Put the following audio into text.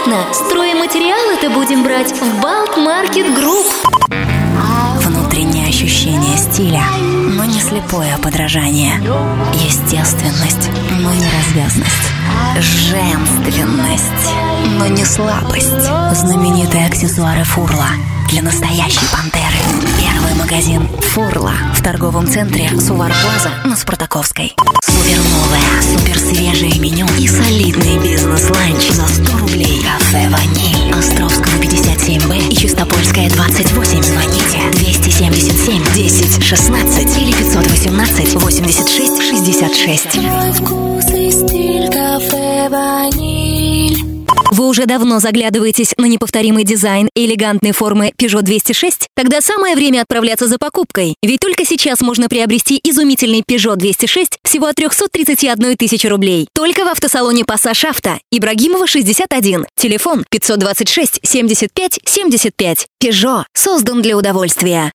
понятно. Стройматериалы-то будем брать в Балт Маркет Групп. Внутреннее ощущение стиля, но не слепое подражание. Естественность, но не развязность. Женственность, но не слабость. Знаменитые аксессуары Фурла для настоящей пантеры. Первый магазин Фурла в торговом центре Сувар Плаза на Спартаковской. Суперновое, суперсвежее меню и солидный бизнес-ланч за 100 рублей. Кафе «Ваниль». Островского 57Б и Чистопольская 28. Звоните 277 10 16 или 518 86 66. Твой вкус и стиль, кафе «Ваниль». Вы уже давно заглядываетесь на неповторимый дизайн и элегантные формы Peugeot 206? Тогда самое время отправляться за покупкой. Ведь только сейчас можно приобрести изумительный Peugeot 206 всего от 331 тысячи рублей. Только в автосалоне «Пассаж Авто». Ибрагимова, 61. Телефон 526 75 75. Peugeot создан для удовольствия.